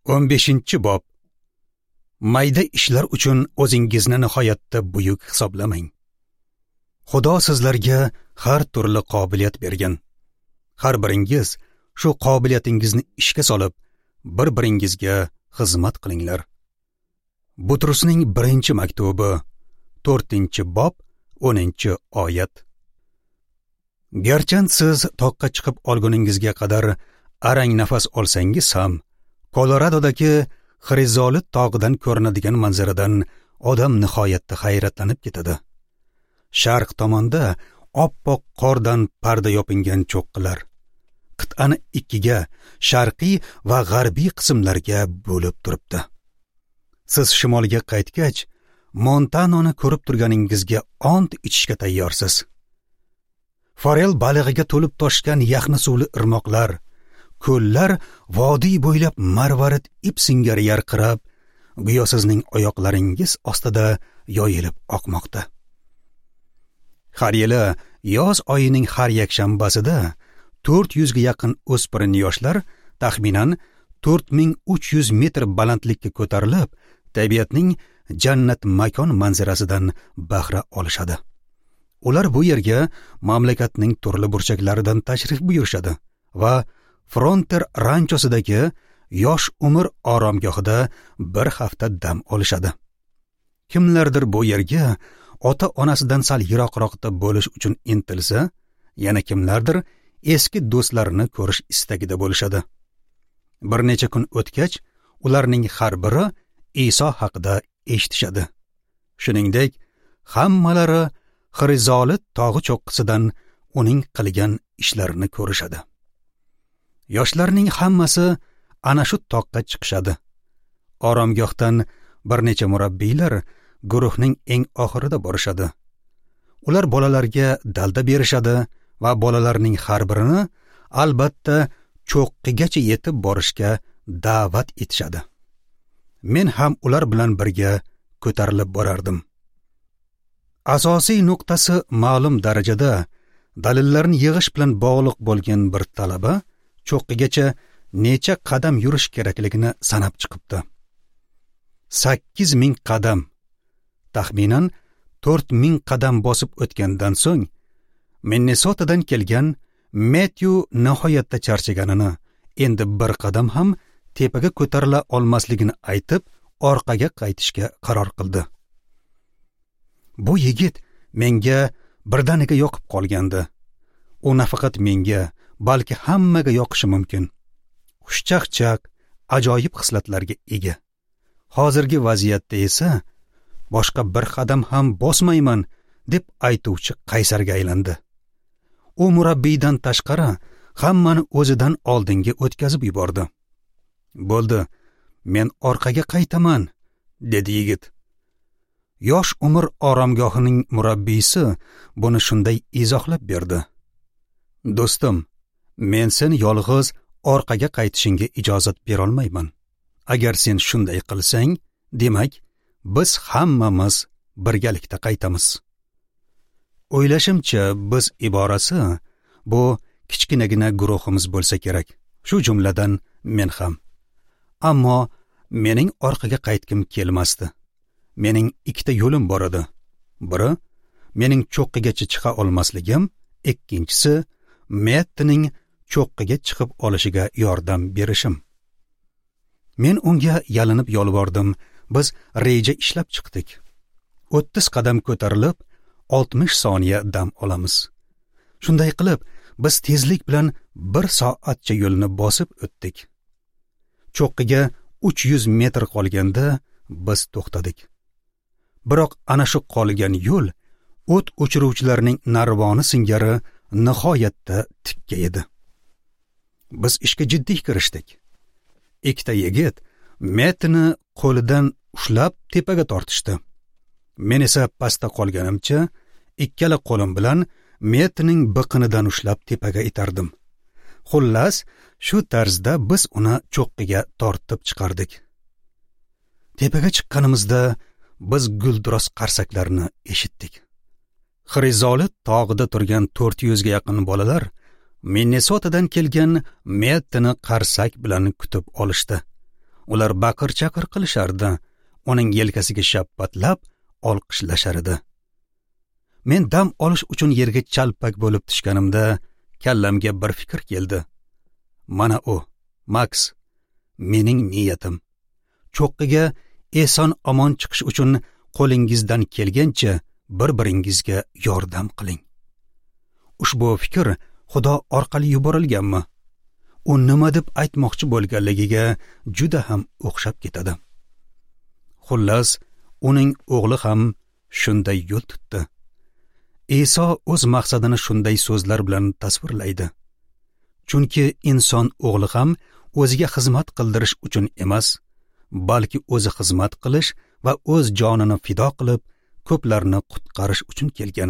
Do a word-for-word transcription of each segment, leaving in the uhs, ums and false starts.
o'n beshinchi bob. Mayda ishlar uchun o'zingizni nihoyatda buyuk hisoblamang. Xudo sizlarga har turli qobiliyat bergan. Har biringiz shu qobiliyatingizni ishga solib, bir-biringizga xizmat qilinglar. Butrusning birinchi maktubi, to'rtinchi bob, o'ninchi oyat. Garchi siz toqqa chiqib olguningizga qadar arang nafas olsangiz ham, Koloradodagi Xrizolit tog'idan ko'rinadigan manzaradan odam nihoyatda hayratlanib ketadi. Sharq tomonda oppoq qordan parda yopingan cho'qqilar qit'ani ikkiga, sharqiy va g'arbiy qismlarga bo'lib turibdi. Siz shimolga qaytgach, Montanoni ko'rib turganingizga ont ichishga tayyorsiz. Forel balig'iga to'lib toshgan yaxna suvli irmoqlar, ko'llar vodiy bo'ylab marvarid ip singari yarqirab, go'yo sizning oyoqlaringiz ostida yoyilib oqmoqda. Har yili yoz oyining har yakshanbasida to'rt yuzga yaqin o'spirin yoshlar taxminan to'rt ming uch yuz metr balandlikka ko'tarilib, tabiatning jannat makon manzarasidan bahra olishadi. Ular bu yerga mamlakatning turli burchaklaridan tashrif buyurishadi va Frontier ranchosidagi yosh umr oromgohida bir hafta dam olishadi. Kimlardir bu yerga ota-onasidan sal yiroqroqda bo'lish uchun intilsa, yana kimlardir eski do'stlarini ko'rish istagida bo'lishadi. Bir necha kun o'tgach, ularning har biri Iso haqida eshitishadi. Shuningdek, hammalari Xrizolit tog'i cho'qqisidan uning qilgan ishlarini ko'rishadi. Yoshlarning hammasi ana shu toqqa chiqishadi. Oromgohdan bir necha murabbiylar guruhning eng oxirida borishadi. Ular bolalarga dalda berishadi va bolalarning har birini albatta cho'qqigacha yetib borishga da'vat etishadi. Men ham ular bilan birga ko'tarilib borardim. Asosiy nuqtasi ma'lum darajada dalillarni yig'ish bilan bog'liq bo'lgan bir talaba cho'qqigacha necha qadam yurish kerakligini sanab chiqibdi. sakkiz ming qadam. Taxminan to'rt ming qadam bosib o'tgandan so'ng Minnesotadan kelgan Matthew nihoyatda charchaganini, endi bir qadam ham tepaga ko'tarila olmasligini aytib, orqaga qaytishga qaror qildi. Bu yigit menga birdaniga yoqib qolgandi. U nafaqat menga, balki hammaga yoqishi mumkin. Xushchaqchaq, ajoyib xislatlarga ega. Hozirgi vaziyatda esa boshqa bir qadam ham bosmayman deb aytuvchi qaysarga aylandi. U murabbiydan tashqari hammani o'zidan oldinga o'tkazib yubordi. Bo'ldi, men orqaga qaytaman, dedi yigit. Yosh umr oromgohining murabbiysi buni shunday izohlab berdi. Do'stim, men sen yolg'iz orqaga qaytishingga ijozat berolmayman. Agar sen shunday qilsang, demak, biz hammamiz birgalikda qaytamiz. O'ylashimcha, biz iborasi bu kichkinagina guruhimiz bo'lsa kerak, shu jumladan men ham. Ammo mening orqaga qaytkim kelmasdi. Mening ikkita yo'lim bor edi. Biri mening cho'qqigacha chiqa olmasligim, ikkinchisi Mattning cho'qqiga chiqib olishiga yordam berishim. Men unga yalinib yolvordim. Biz reja ishlab chiqdik. o'ttiz qadam ko'tarilib, oltmish soniya dam olamiz. Shunday qilib, biz tezlik bilan bir soatcha yo'lni bosib o'tdik. Cho'qqiga uch yuz metr qolganda biz to'xtadik. Biroq ana shu qolgan yo'l o't o'chiruvchilarning narvoni singari nihoyatda tikka edi. Biz ishga jiddiy kirishdik. Ikkita yigit Mattni qo'lidan ushlab tepaga tortishdi. Men esa pastda qolganimcha ikkala qo'lim bilan Mattning biqinidan ushlab tepaga itardim. Xullas, shu tarzda biz uni cho'qqiga tortib chiqardik. Tepaga chiqqanimizda biz gulduros qarsaklarni eshitdik. Xrizolit tog'ida turgan to'rt yuzga yaqin bolalar Minnesotadan kelgan Mattni qarsak bilan kutib olishdi. Ular baqir-chaqir qilishardi, uning yelkasiga shappatlab olqishlashar edi. Men dam olish uchun yerga chalpak bo'lib tushganimda kallamga bir fikr keldi. Mana u, Max, mening niyatim. Cho'qqiga eson omon chiqish uchun qo'lingizdan kelgancha bir-biringizga yordam qiling. Ushbu fikr Xudo orqali yuborilganmi? U nima deb aytmoqchi bo'lganligiga juda ham o'xshab ketadi. Xullas, uning o'g'li ham shunday yo'l tutdi. Iso o'z maqsadini shunday so'zlar bilan tasvirlaydi. Chunki inson o'g'li ham o'ziga xizmat qildirish uchun emas, balki o'zi xizmat qilish va o'z jonini fido qilib, ko'plarni qutqarish uchun kelgan.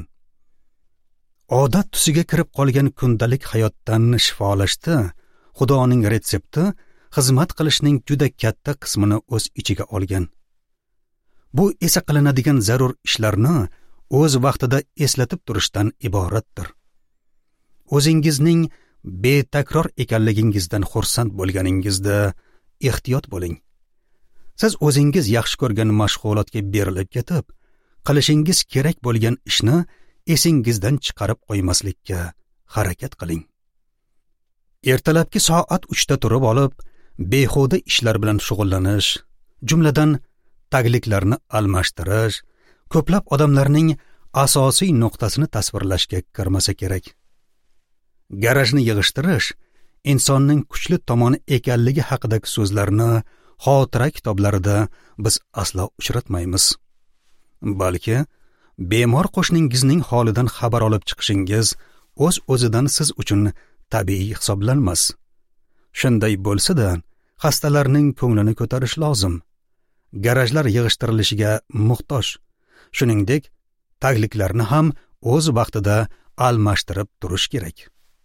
Odat tusiga kirib qolgan kundalik hayotdan shifolashda Xudoning retsepti xizmat qilishning juda katta qismini o'z ichiga olgan. Bu esa qilinadigan zarur ishlarni o'z vaqtida eslatib turishdan iboratdir. O'zingizning betakror ekanligingizdan xursand bo'lganingizda ehtiyot bo'ling. Siz o'zingiz yaxshi ko'rgan mashg'ulotga berilib ketib, qilishingiz kerak bo'lgan ishni esingizdan chiqarib qo'ymaslikka harakat qiling. Ertalabki soat uchda turib olib, behuda ishlar bilan shug'ullanish, jumladan tagliklarni almashtirish, ko'plab odamlarning asosiy nuqtasini tasvirlashga kirmasa kerak. Garajni yig'ishtirish insonning kuchli tomoni ekanligi haqidagi so'zlarni xotira kitoblarida biz aslo uchratmaymiz. Balki bemor qo'shningizning holidan xabar olib chiqishingiz o'z-o'zidan siz uchun tabiiy hisoblanmas. Shunday bo'lsa-da, xastalarning ko'nglini ko'tarish lozim. Garajlar yig'ishtirilishiga muhtoj. Shuningdek, tagliklarni ham o'z vaqtida almashtirib turish kerak.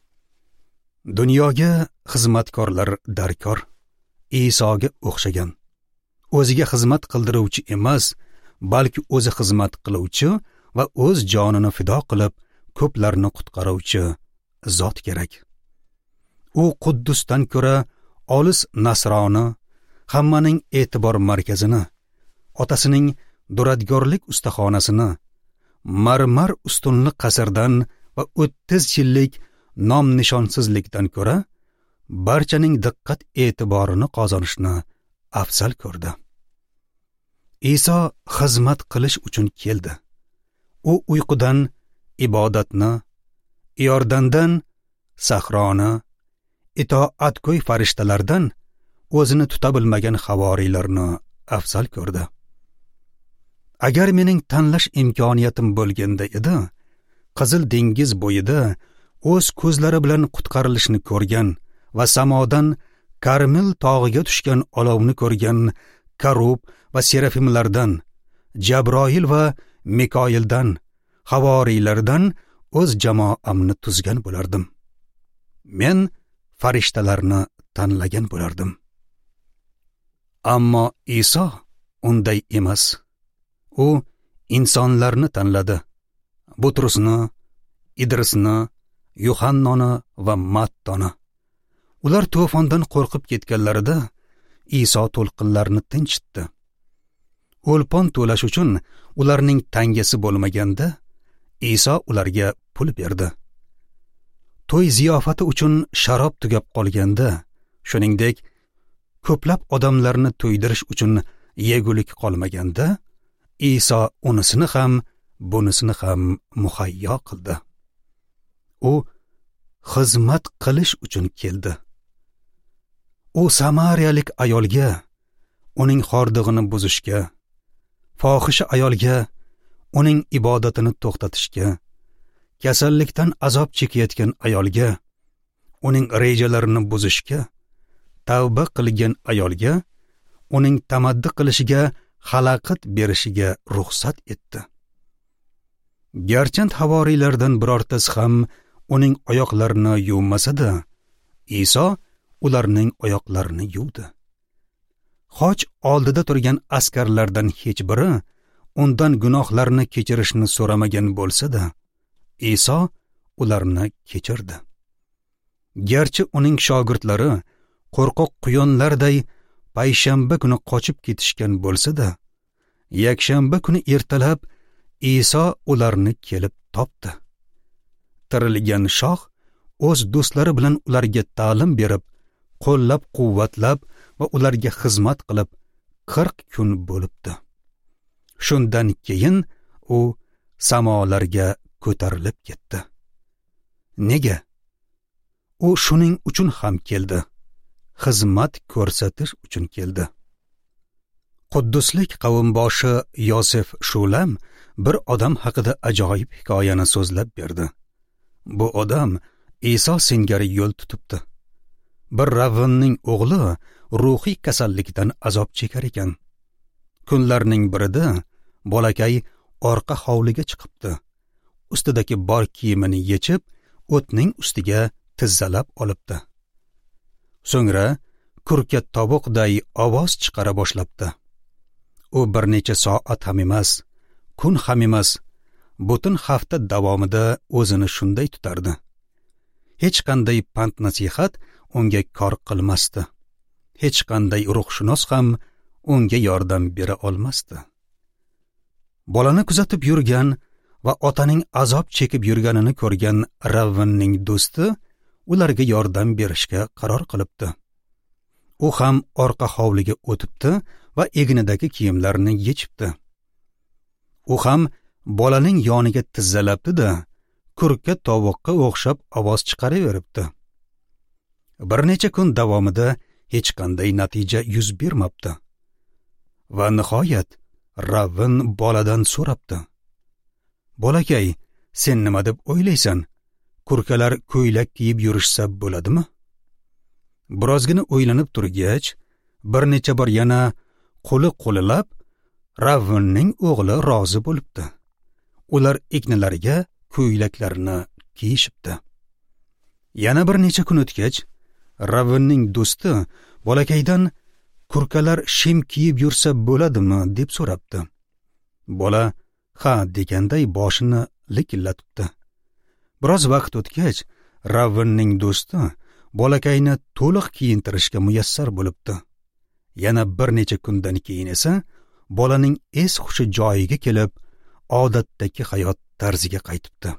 Dunyoga xizmatkorlar darkor, Isoga o'xshagan. O'ziga xizmat qildiruvchi emas, balki o'zi xizmat qiluvchi va o'z jonini fido qilib, ko'plarni qutqaruvchi zot kerak. U Quddusdan ko'ra olis Nasroni, hammaning e'tibor markazini, otasining duradgorlik ustaxonasini, marmar ustunli qasrdan va o'ttiz yillik nom-nishonsizlikdan ko'ra barchaning diqqat e'tiborini qozonishni afzal ko'rdi. Iso xizmat qilish uchun keldi. U uyqudan ibodatni, Iordandan sahroni, itoatgo'y farishtalardan o'zini tuta bilmagan havoriylarni afzal ko'rdi. Agar mening tanlash imkoniyatim bo'lganda edi, Qizil dengiz bo'yida o'z ko'zlari bilan qutqarilishni ko'rgan va samodan Karmel tog'iga tushgan olovni ko'rgan Karub va Serafimlardan, Jabroil va Mikoildan, havoriylardan o'z jamoamni tuzgan bo'lardim. Men farishtalarni tanlagan bo'lardim. Ammo Iso unday emas. U insonlarni tanladi. Butrusni, Idrisni, Yuhannoni va Mattoni. Ular to'fondan qo'rqib ketganlarida Iso to'lqinlarni tinchitdi. O'lpon to'lash uchun ularning tangasi bo'lmaganda Iso ularga pul berdi. To'y ziyofati uchun sharob tugab qolganda, shuningdek, ko'plab odamlarni to'ydirish uchun yegulik qolmaganda, Iso unisini ham, bunisini ham muhayyo qildi. U xizmat qilish uchun keldi. U samariyalik ayolga, uning xordig'ini buzishga, fohisha ayolga, uning ibodatini to'xtatishga, kasallikdan azob chekayotgan ayolga, uning rejalarini buzishga, tavba qilgan ayolga, uning tamaddi qilishiga xalaqit berishiga ruxsat etdi. Garchand havoriylardan birortasi ham uning oyoqlarini yuvmasa-da, Iso ularning oyoqlarini yuvdi. Xoch oldida turgan askarlardan hech biri undan gunohlarni kechirishni so'ramagan bo'lsa-da, Iso ularni kechirdi. Garchi uning shogirdlari qo'rqoq quyonlarday payshanba kuni qochib ketishgan bo'lsa-da, yakshanba kuni ertalab Iso ularni kelib topdi. Tirilgan shoh o'z do'stlari bilan ularga ta'lim berib, qo'llab-quvvatlab va ularga xizmat qilib qirq kun bo'libdi. Shundan keyin u samolarga ko'tarilib ketdi. Nega? U shuning uchun ham keldi. Xizmat ko'rsatish uchun keldi. Qudduslik qavmboshi Yosef Shulam bir odam haqida ajoyib hikoyani so'zlab berdi. Bu odam Iso singari yo'l tutibdi. Bir ravvinning o'g'li ruhiy kasallikdan azob chekar ekan. Kunlarning birida bolakay orqa hovliga chiqibdi. Ustidagi bor kiyimini yechib, o'tning ustiga tizzalab olibdi. So'ngra kurka tovuqday ovoz chiqara boshlabdi. U bir necha soat ham emas, kun ham emas, butun hafta davomida o'zini shunday tutardi. Hech qanday pand nasihat unga kor qilmasdi. Hech qanday ruhshunos ham unga yordam bera olmasdi. Bolani kuzatib yurgan va otaning azob chekib yurganini ko'rgan ravvinning do'sti ularga yordam berishga qaror qilibdi. U ham orqa hovliga o'tibdi va egnidagi kiyimlarini yechibdi. U ham bolaning yoniga tizzalabdi-da, kurka tovuqqa o'xshab ovoz chiqaraveribdi. Bir necha kun davomida hech qanday natija yuz bermabdi. Va nihoyat ravvin boladan so'rabdi. Bolakay, sen nima deb o'ylaysan? Kurkalar ko'ylak kiyib yurishsa bo'ladimi? Birozgina o'ylanib turgach, bir necha bor yana qo'li qo'lilab, ravvinning o'g'li rozi bo'libdi. Ular egnilariga ko'ylaklarni kiyishibdi. Yana bir necha kun o'tgach, ravvinning do'sti bolakaydan kurkalar shim kiyib yursa bo'ladimi deb so'rabdi. Bola ha deganday boshini likillatibdi. Biroz vaqt o'tgach, ravvinning do'sti bolakayni to'liq kiyintirishga muyassar bo'libdi. Yana bir necha kundan keyin esa bolaning es hushi joyiga kelib, odatdagi hayot tarziga qaytibdi.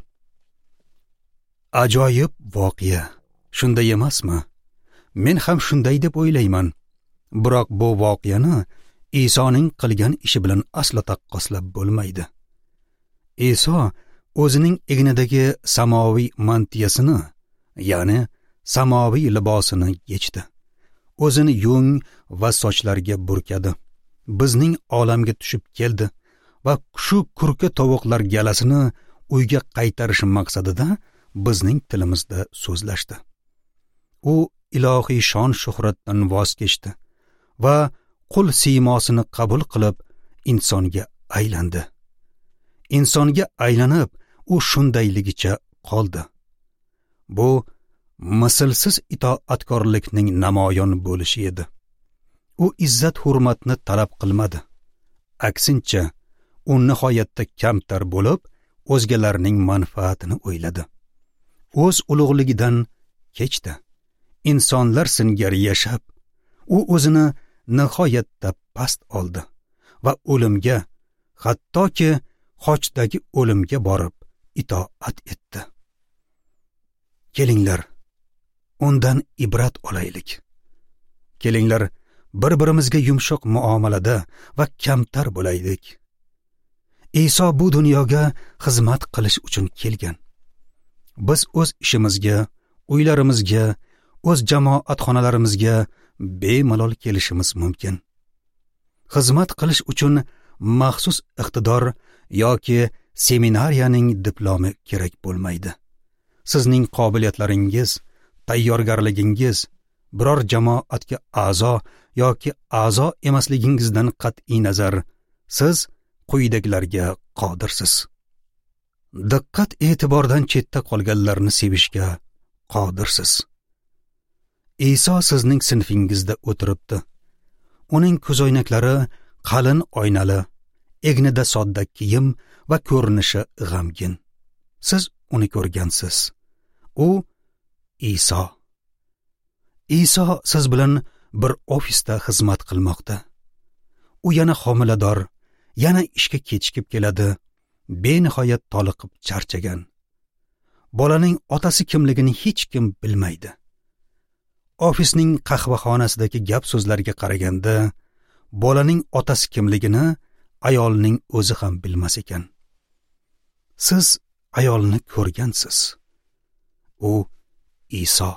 Ajoyib voqea, shunday emasmi? Men ham shunday deb o'ylayman. Biroq bu voqeani Isoning qilgan ishi bilan aslo taqqoslab bo'lmaydi. Iso o'zining egnidagi samoviy mantiyasini, ya'ni samoviy libosini yechdi. O'zini yung va sochlarga burkadi. Bizning olamga tushib keldi va shu kurka tovuqlar galasini uyga qaytarish maqsadida bizning tilimizda so'zlashdi. U ilohiy shon shuhratdan voz kechdi va qul siymosini qabul qilib insonga aylandi. Insonga aylanib, u shundayligicha qoldi. Bu mislsiz itoatkorlikning namoyon bo'lishi edi. U izzat hurmatni talab qilmadi. Aksincha, u nihoyatda kamtar bo'lib, o'zgalarning manfaatini o'yladi. O'z ulug'ligidan kechdi. Insonlar singari yashab, u o'zini nihoyatda past oldi va o'limga, hattoki qochdagi o'limga borib itoat etdi. Kelinglar, undan ibrat olaylik. Kelinglar, bir-birimizga yumshoq muomalada va kamtar bo'laylik. Iso bu dunyoga xizmat qilish uchun kelgan. Biz o'z ishimizga, uylarimizga, o'z jamoatxonalarimizga bemalol kelishimiz mumkin. Xizmat qilish uchun maxsus iqtidor yoki seminariyaning diplomi kerak bo'lmaydi. Sizning qobiliyatlaringiz, tayyorgarligingiz biror jamoatga a'zo yoki a'zo emasligingizdan qat'iy nazar siz quyidagilarga qodirsiz. Diqqat e'tibordan chetda qolganlarni sevishga qodirsiz. Iso sizning sinfingizda o'tiribdi. Uning ko'zoynaklari qalin oynali, egnida sodda kiyim va ko'rinishi g'amgin. Siz uni ko'rgansiz. U Iso. Iso siz bilan bir ofisda xizmat qilmoqda. U yana homilador, yana ishga kechikib keladi, benihoyat toliqib charchagan. Bolaning otasi kimligini hech kim bilmaydi. Ofisning qahvaxonasidagi gap so'zlarga qaraganda, bolaning otasi kimligini ayolning o'zi ham bilmas ekan. Siz ayolni ko'rgansiz. U Iso.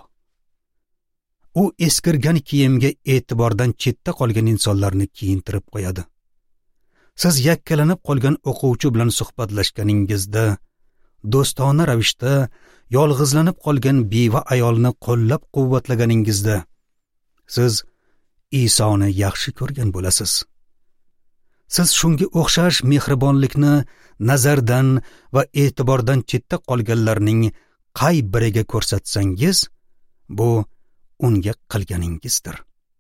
U eskirgan kiyimga e'tibordan chetda qolgan insonlarni kiyintirib qo'yadi. Siz yakkalanib qolgan o'quvchi bilan suhbatlashganingizda, do'stona ravishda yolg'izlanib qolgan beva ayolni qo'llab-quvvatlaganingizda, siz Isoni yaxshi ko'rgan bo'lasiz. Siz shunga o'xshash mehribonlikni nazardan va e'tibordan chetda qolganlarning qay biriga ko'rsatsangiz, bu unga qilganingizdir.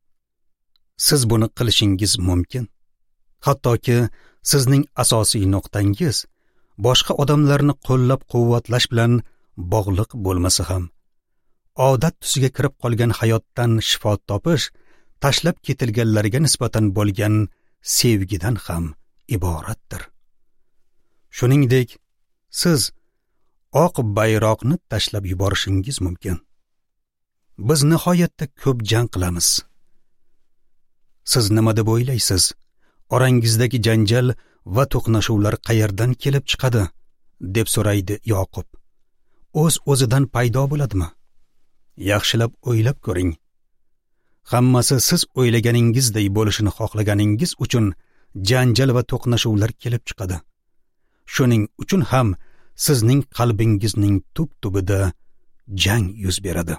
Siz buni qilishingiz mumkin. Hattoki sizning asosiy nuqtangiz boshqa odamlarni qo'llab-quvvatlash bilan bog'liq bo'lmasa ham, odat tusiga kirib qolgan hayotdan shifo topish, tashlab ketilganlarga nisbatan bo'lgan sevgidan ham iboratdir. Shuningdek, siz oq bayroqni tashlab yuborishingiz mumkin. Biz nihoyatda ko'p jang qilamiz. Siz nima deb o'ylaysiz? Orangizdagi janjal va to'qnashuvlar qayerdan kelib chiqadi? deb so'raydi Yoqub. O'z-o'zidan paydo bo'ladimi? Yaxshilab o'ylab ko'ring. Hammasi siz o'ylaganingizday bo'lishini xohlaganingiz uchun janjal va to'qnashuvlar kelib chiqadi. Shuning uchun ham sizning qalbingizning tub-tubida jang yuz beradi.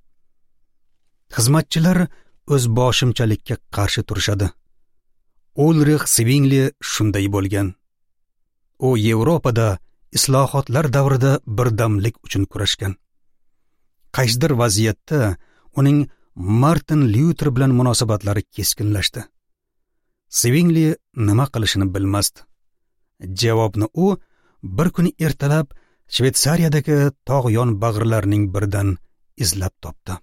Xizmatchilar o'z boshimchalikka qarshi turishadi. Ulrix Zwingli shunday bo'lgan. U Yevropada islohotlar davrida birdamlik uchun kurashgan. Qaysidir vaziyatda uning Martin Luther bilan munosabatlari keskinlashdi. Zwingli nima qilishini bilmasdi. Javobni u bir kuni ertalab Shvetsariyadagi tog'yon bag'rlarning biridan izlab topdi.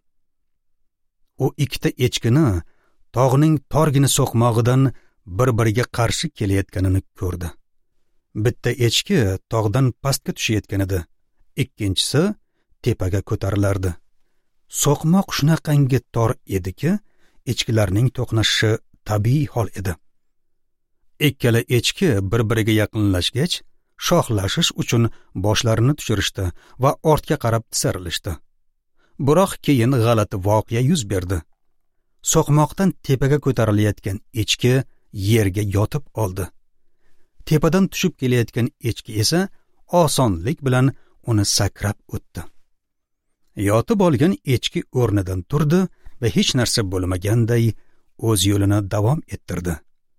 U ikkita echkini tog'ning torgina so'qmog'idan bir-biriga qarshi kelayotganini ko'rdi. Bitta echki tog'dan pastga tushayotgan edi, ikkinchisi tepaga ko'tarilardi. So'qmoq shunaqangi tor ediki, echkilarning to'qnashishi tabiiy hol edi. Ikkala echki bir-biriga yaqinlashgach, shohlashish uchun boshlarini tushirishdi va ortga qarab tisarilishdi. Biroq keyin g'alati voqea yuz berdi. So'qmoqdan tepaga ko'tarilayotgan echki yerga yotib oldi. Tepadan tushib kelayotgan echki esa osonlik bilan uni sakrab o'tdi. Yotib olgan echki o'rnidan turdi va hech narsa bo'lmaganday o'z yo'lini davom ettirdi.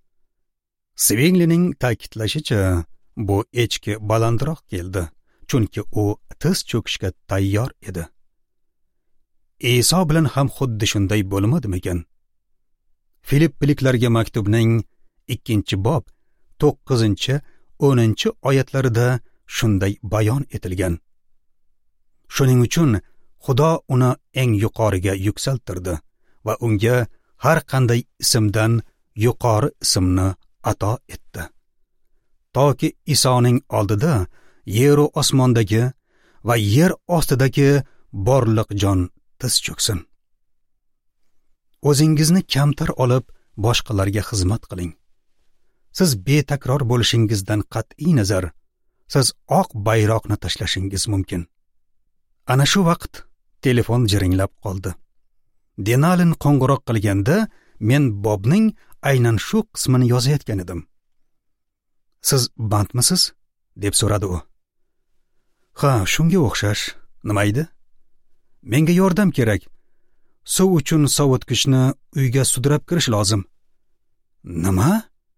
Zwinglining ta'kidlashicha, bu echki balandroq keldi, chunki u tiz cho'kishga tayyor edi. Iso bilan ham xuddi shunday bo'lmadimikan? Filippiliklarga maktubning ikkinchi bob to'qqizinchi o'ninchi oyatlarida shunday bayon etilgan. Shuning uchun Xudo uni eng yuqoriga yuksaltirdi va unga har qanday ismdan yuqori ismni ato etdi. Toki Isoning oldida yer va osmondagi va yer ostidagi borliq jon tiz cho'ksin. O'zingizni kamtar olib, boshqalarga xizmat qiling. Siz betakror bo'lishingizdan qat'iy nazar, siz oq bayroqni tashlashingiz mumkin. Ana shu vaqt telefon jiringlab qoldi. Denalin qo'ng'iroq qilganda, men Bobning aynan shu qismini yozayotgan edim. Siz bandmisiz? deb so'radi u. Ha, shunga o'xshash. Nima edi? Menga yordam kerak. Suv uchun sovutgichni uyga sudrab kirish lozim. Nima?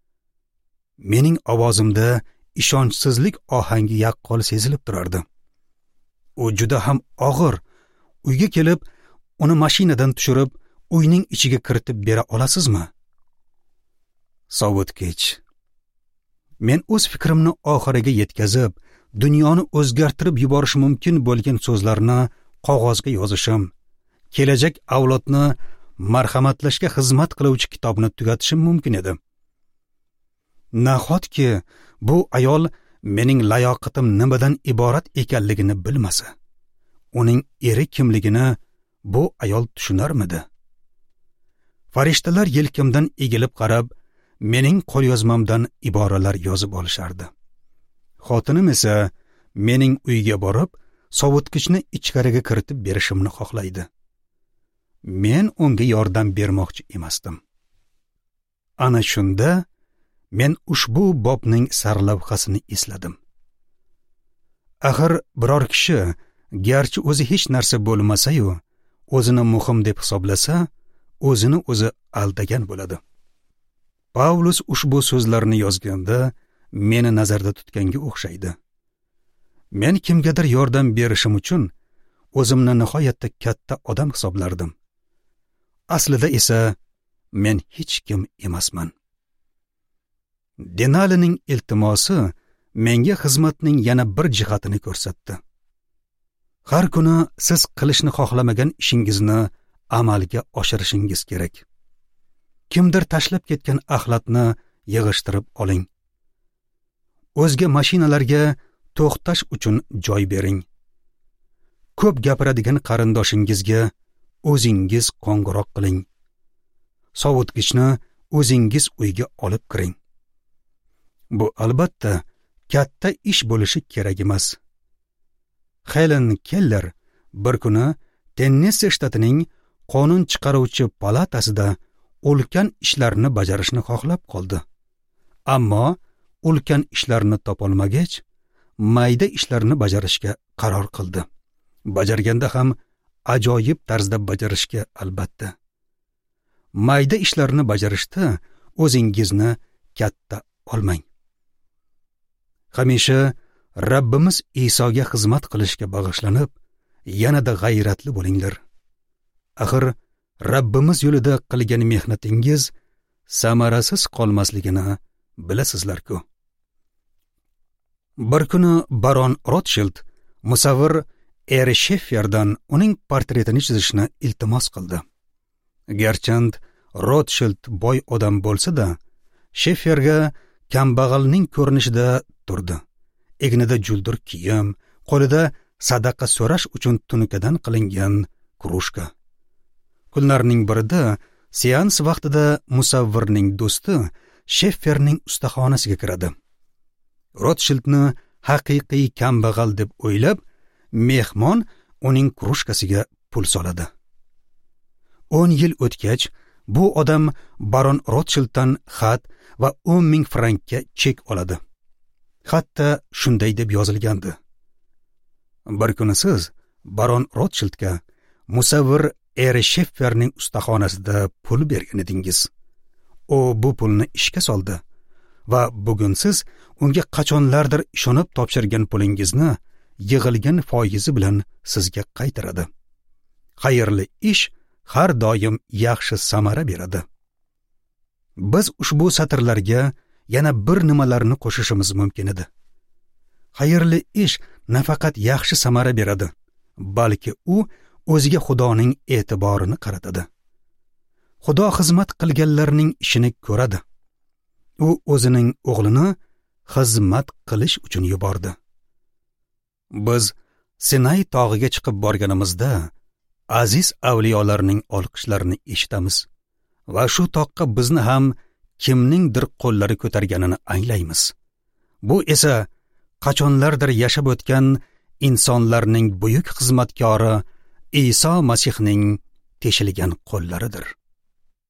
Mening ovozimda ishonchsizlik ohangi yaqqol sezilib turardi. U juda ham og'ir. Uyga kelib, uni mashinadan tushirib, uyning ichiga kiritib bera olasizmi? Sovutgich. Men o'z fikrimni oxiriga yetkazib, dunyoni o'zgartirib yuborish mumkin bo'lgan so'zlarni qog'ozga yozishim, kelajak avlodni marhamatlashga xizmat qiluvchi kitobni tugatishim mumkin edi. Nahotki bu ayol mening layoqatim nimadan iborat ekanligini bilmasa, uning eri kimligini bu ayol tushunarmidi? Farishtalar yelkamdan egilib qarab, mening qo'lyozmamdan iboralar yozib olishardi. Xotinim esa mening uyga borib, sovutgichni ichkariga kiritib berishimni xohlaydi. Men unga yordam bermoqchi emasdim. Ana shunda men ushbu bobning sarlavhasini esladim. Axir biror kishi garchi o'zi hech narsa bo'lmasa-yu, o'zini muhim deb hisoblasa, o'zini o'zi aldagan bo'ladi. Pavlus ushbu so'zlarni yozganda meni nazarda tutganga o'xshaydi. Men kimgadir yordam berishim uchun o'zimni nihoyatda katta odam hisoblardim. Aslida esa men hech kim emasman. Denalining iltimosi menga xizmatning yana bir jihatini ko'rsatdi. Har kuni siz qilishni xohlamagan ishingizni amalga oshirishingiz kerak. Kimdir tashlab ketgan axlatni yig'ishtirib oling. O'zga mashinalarga to'xtash uchun joy bering. Ko'p gapiradigan qarindoshingizga o'zingiz qo'ng'iroq qiling. Sovutgichni o'zingiz uyga olib kiring. Bu albatta katta ish bo'lishi kerak emas. Helen Keller bir kuni Tennessee shtatining qonun chiqaruvchi palatasida ulkan ishlarni bajarishni xohlab qoldi. Ammo ulkan ishlarni topolmagach, mayda ishlarni bajarishga qaror qildi. Bajarganda ham ajoyib tarzda bajarishga albatta. Mayda ishlarni bajarishda o'zingizni katta olmang. Hamisha Rabbimiz Isoga xizmat qilishga bag'ishlanib, yanada g'ayratli bo'linglar. Axir Rabbimiz yo'lida qilgan mehnatingiz samarasiz qolmasligini bilasizlar-ku. Bir kuni baron Rothschild musavvir eri Shefferdan uning portretini chizishni iltimos qildi. Garchand Rothschild boy odam bo'lsa-da, Shefferga kambag'alning ko'rinishida turdi. Egnida juldur kiyim, qo'lida sadaqa so'rash uchun tunukadan qilingan krushka. Kunlarning birida seans vaqtida musavvirning do'sti Shefferning ustaxonasiga kiradi. Rothschildni haqiqiy kambag'al deb o'ylab, mehmon uning krushkasiga pul soladi. o'n yil o'tgach, bu odam baron Rothschilddan xat va o'n ming frankka chek oladi. Xatda shunday deb yozilgandi: Bir kuni siz baron Rothschildga musavvir eri Shefferning ustaxonasida pul bergan edingiz. U bu pulni ishga soldi va bugun siz unga qachonlardir ishonib topshirgan pulingizni yig'ilgan foizi bilan sizga qaytaradi. Xayrli ish har doim yaxshi samara beradi. Biz ushbu satrlarga yana bir nimalarni qo'shishimiz mumkin edi. Xayrli ish nafaqat yaxshi samara beradi, balki u o'ziga Xudoning e'tiborini qaratadi. Xudo xizmat qilganlarning ishini ko'radi. U o'zining o'g'lini xizmat qilish uchun yubordi. Biz Sinay tog'iga chiqib borganimizda aziz avliyolarning olqishlarini eshitamiz va shu toqqa bizni ham kimningdir qo'llari ko'targanini anglaymiz. Bu esa qachonlardir yashab o'tgan insonlarning buyuk xizmatkori Iso Masihning teshilgan qo'llaridir.